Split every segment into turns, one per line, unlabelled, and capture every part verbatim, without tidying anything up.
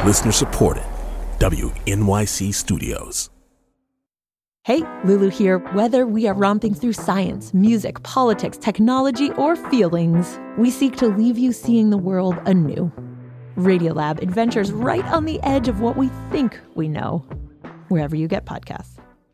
Listener supported. W N Y C Studios.
Hey, Lulu here. Whether we are romping through science, music, politics, technology, or feelings, we seek to leave you seeing the world anew. Radiolab adventures right on the edge of what we think we know, wherever you get podcasts.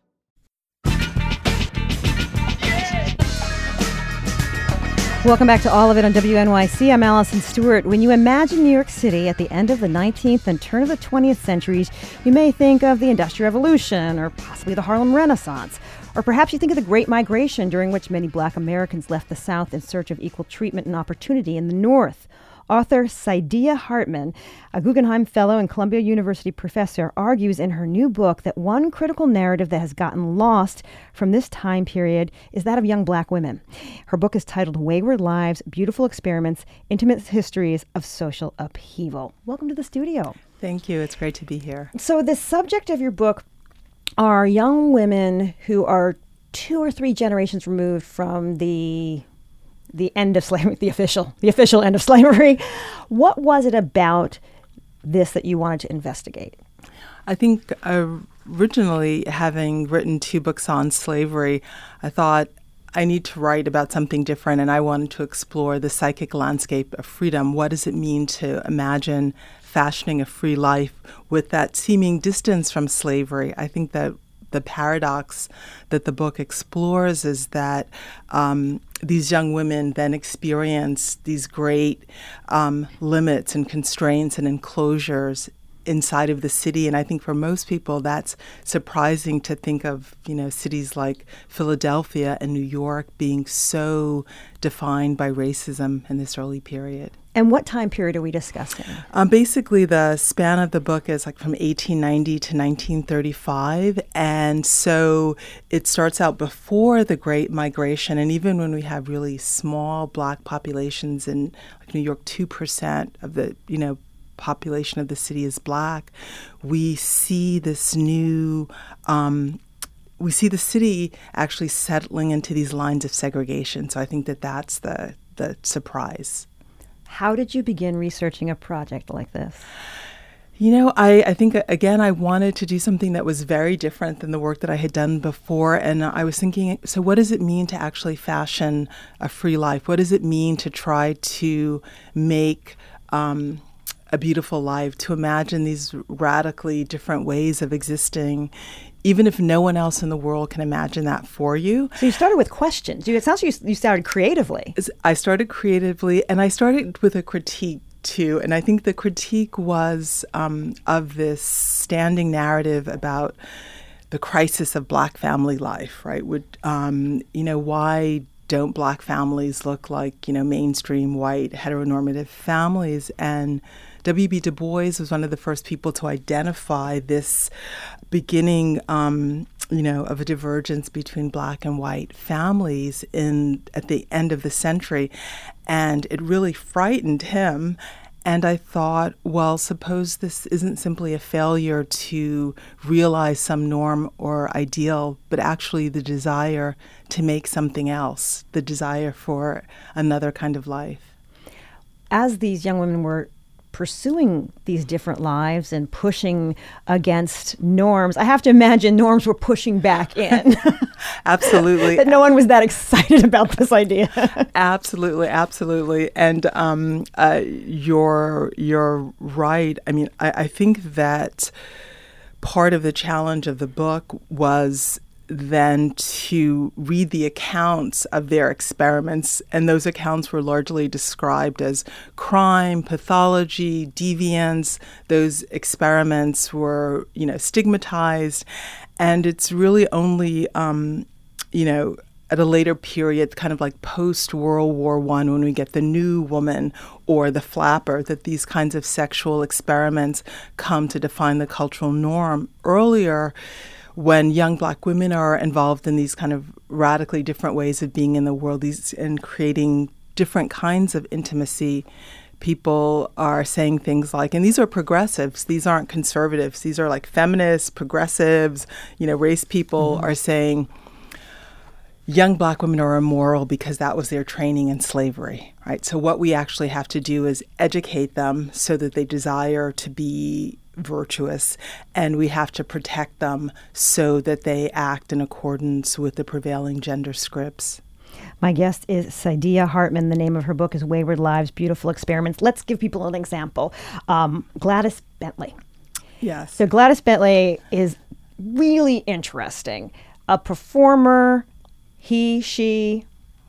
Welcome back to All of It on W N Y C. I'm Allison Stewart. When you imagine New York City at the end of the nineteenth and turn of the twentieth centuries, you may think of the Industrial Revolution or possibly the Harlem Renaissance. Or perhaps you think of the Great Migration, during which many Black Americans left the South in search of equal treatment and opportunity in the North. Author Saidiya Hartman, a Guggenheim Fellow and Columbia University professor, argues in her new book that one critical narrative that has gotten lost from this time period is that of young Black women. Her book is titled Wayward Lives, Beautiful Experiments, Intimate Histories of Social Upheaval. Welcome to the studio.
Thank you. It's great to be here.
So the subject of your book are young women who are two or three generations removed from the the end of slavery, the official, the official end of slavery. What was it about this that you wanted to investigate?
I think uh, originally, having written two books on slavery, I thought I need to write about something different, and I wanted to explore the psychic landscape of freedom. What does it mean to imagine fashioning a free life with that seeming distance from slavery? I think that the paradox that the book explores is that um, these young women then experience these great um, limits and constraints and enclosures inside of the city. And I think for most people, that's surprising to think of, you know, cities like Philadelphia and New York being so defined by racism in this early period.
And what time period are we discussing?
Um, basically, the span of the book is like from eighteen ninety to nineteen thirty-five. And so it starts out before the Great Migration. And even when we have really small Black populations in like New York, two percent of the, you know, population of the city is Black, we see this new, um, we see the city actually settling into these lines of segregation. So I think that that's the the surprise.
How did you begin researching a project like this?
You know, I, I think, again, I wanted to do something that was very different than the work that I had done before. And I was thinking, so what does it mean to actually fashion a free life? What does it mean to try to make um, a beautiful life, to imagine these radically different ways of existing, even if no one else in the world can imagine that for you?
So you started with questions. You, it sounds like you, you started creatively.
I started creatively, and I started with a critique, too. And I think the critique was um, of this standing narrative about the crisis of Black family life, right? Would, um, you know, why don't Black families look like, you know, mainstream white heteronormative families? And W B Du Bois was one of the first people to identify this beginning, um, you know, of a divergence between Black and white families in at the end of the century. And it really frightened him. And I thought, well, suppose this isn't simply a failure to realize some norm or ideal, but actually the desire to make something else, the desire for another kind of life.
As these young women were pursuing these different lives and pushing against norms, I have to imagine norms were pushing back in.
Absolutely.
That no one was that excited about this idea.
Absolutely, absolutely. And um, uh, you're, you're right. I mean, I, I think that part of the challenge of the book was than to read the accounts of their experiments. And those accounts were largely described as crime, pathology, deviance. Those experiments were, you know, stigmatized. And it's really only, um, you know, at a later period, kind of like post-World War One, when we get the New Woman or the flapper, that these kinds of sexual experiments come to define the cultural norm. Earlier, when young Black women are involved in these kind of radically different ways of being in the world, these and creating different kinds of intimacy, people are saying things like, and these are progressives, these aren't conservatives, these are like feminists, progressives, you know, race people mm-hmm. are saying, young Black women are immoral because that was their training in slavery, right? So what we actually have to do is educate them so that they desire to be virtuous, and we have to protect them so that they act in accordance with the prevailing gender scripts.
My guest is Saidiya Hartman. The name of her book is Wayward Lives, Beautiful Experiments. Let's give people an example. Um, Gladys Bentley.
Yes.
So Gladys Bentley is really interesting. A performer, he, she.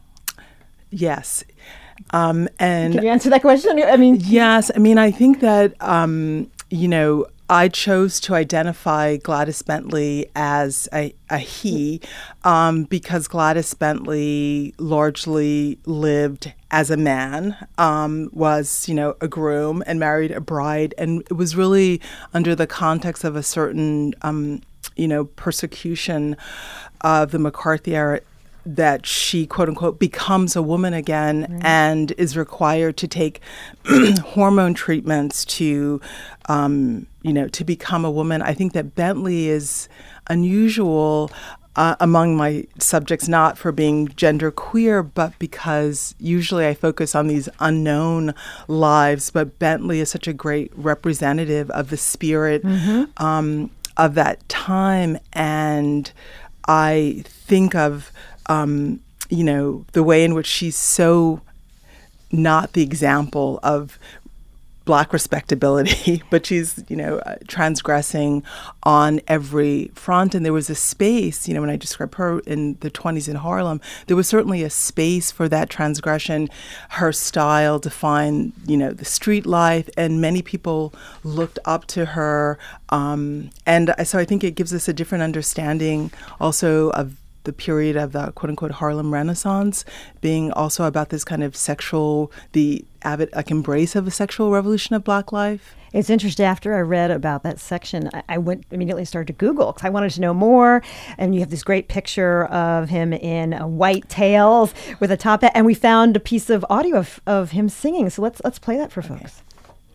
Yes. Um, and
Can you answer that question? I mean,
yes. I mean, I think that, um, you know, I chose to identify Gladys Bentley as a, a he um, because Gladys Bentley largely lived as a man, um, was, you know, a groom and married a bride. And it was really under the context of a certain, um, you know, persecution of the McCarthy era that she, quote unquote, becomes a woman again right. and is required to take hormone treatments to, um, you know, to become a woman. I think that Bentley is unusual uh, among my subjects, not for being gender queer, but because usually I focus on these unknown lives. But Bentley is such a great representative of the spirit mm-hmm. um, of that time. And I think of Um, you know, the way in which she's so not the example of Black respectability, but she's, you know, uh, transgressing on every front. And there was a space, you know, when I describe her in the twenties in Harlem, there was certainly a space for that transgression. Her style defined, you know, the street life, and many people looked up to her. Um, and so I think it gives us a different understanding also of the period of the quote-unquote Harlem Renaissance being also about this kind of sexual, the avid like embrace of a sexual revolution of Black life.
It's interesting. After I read about that section, I, I went immediately started to Google because I wanted to know more. And you have this great picture of him in uh, white tails with a top hat, and we found a piece of audio of, of him singing. So let's let's play that for
okay.
folks.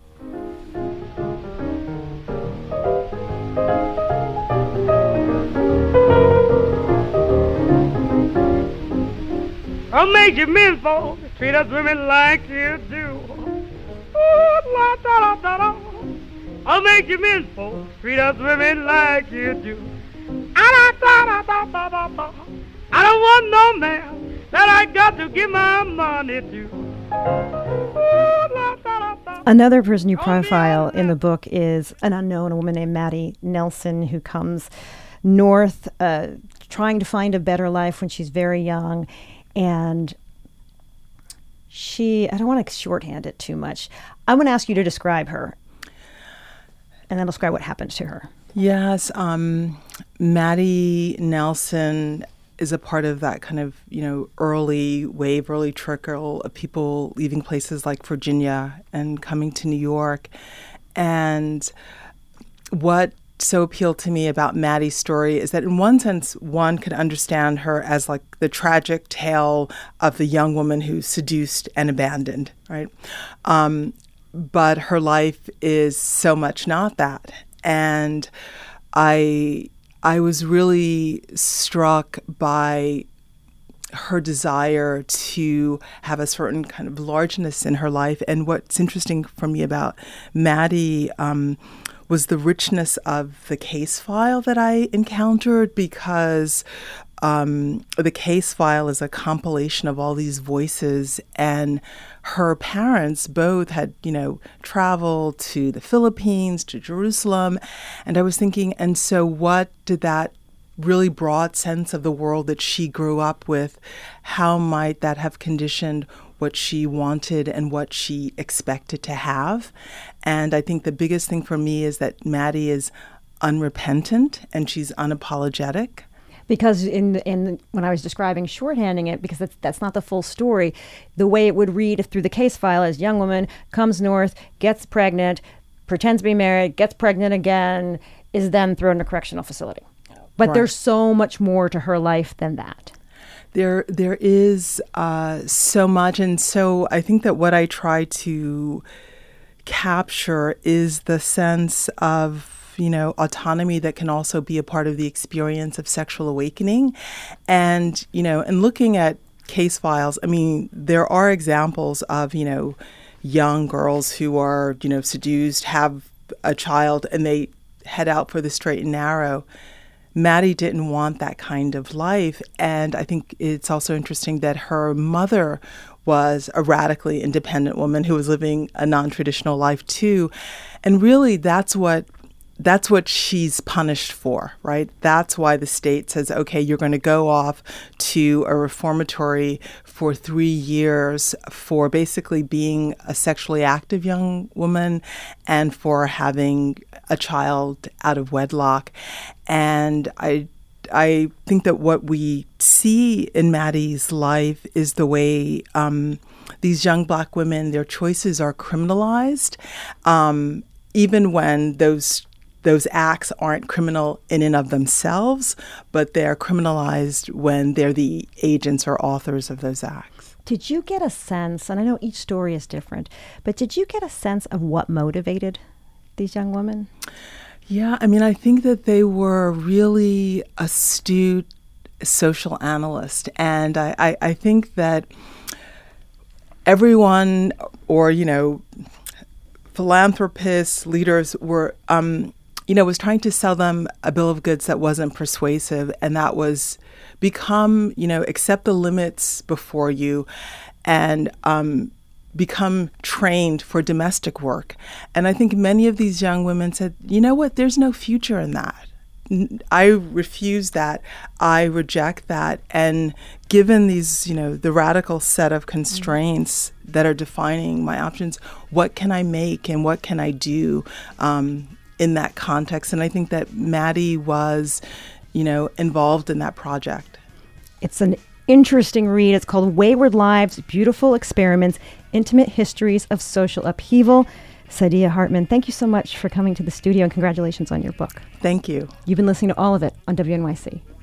I'll make you men folks treat us women like you do. Ooh, la, da, da, da, da. I'll make you men folks treat us women like you do. Ah, da, da, da, da, da, da. I don't want no man that I got to give my money to. Ooh, la, da, da, da.
Another person you profile in the book is an unknown, a woman named Maddie Nelson, who comes north uh, trying to find a better life when she's very young. And she, I don't want to shorthand it too much. I'm going to ask you to describe her and then describe what happened to her.
Yes. Um, Maddie Nelson is a part of that kind of, you know, early wave, early trickle of people leaving places like Virginia and coming to New York. And what so appealed to me about Maddie's story is that in one sense, one could understand her as like the tragic tale of the young woman who's seduced and abandoned, right? Um, but her life is so much not that. And I, I was really struck by her desire to have a certain kind of largeness in her life. And what's interesting for me about Maddie, um, was the richness of the case file that I encountered, because um, the case file is a compilation of all these voices, and her parents both had, you know, traveled to the Philippines, to Jerusalem. And I was thinking, and so what did that really broad sense of the world that she grew up with, how might that have conditioned what she wanted and what she expected to have? And I think the biggest thing for me is that Maddie is unrepentant and she's unapologetic.
Because in in when I was describing shorthanding it, because that's, that's not the full story, the way it would read through the case file is young woman comes north, gets pregnant, pretends to be married, gets pregnant again, is then thrown in a correctional facility. But right. There's so much more to her life than that.
There, there is uh, so much, and so I think that what I try to capture is the sense of, you know, autonomy that can also be a part of the experience of sexual awakening. And, you know, and looking at case files, I mean, there are examples of, you know, young girls who are, you know, seduced, have a child and they head out for the straight and narrow. Maddie didn't want that kind of life. And I think it's also interesting that her mother was a radically independent woman who was living a non-traditional life too. And really that's what that's what she's punished for, right? That's why the state says, okay, you're going to go off to a reformatory for three years for basically being a sexually active young woman and for having a child out of wedlock. And I I think that what we see in Maddie's life is the way um, these young Black women, their choices are criminalized, um, even when those those acts aren't criminal in and of themselves, but they're criminalized when they're the agents or authors of those acts.
Did you get a sense, and I know each story is different, but did you get a sense of what motivated these young women?
Yeah, I mean, I think that they were really astute social analysts. And I, I, I think that everyone, or, you know, philanthropists, leaders were, um, you know, was trying to sell them a bill of goods that wasn't persuasive. And that was become, you know, accept the limits before you and um become trained for domestic work. And I think many of these young women said, you know what, there's no future in that. I refuse that. I reject that. And given these, you know, the radical set of constraints mm-hmm. that are defining my options, what can I make and what can I do um, in that context? And I think that Maddie was, you know, involved in that project.
It's an interesting read. It's called Wayward Lives, Beautiful Experiments, Intimate Histories of Social Upheaval. Saidiya Hartman, thank you so much for coming to the studio and congratulations on your book.
Thank you.
You've been listening to All of It on W N Y C.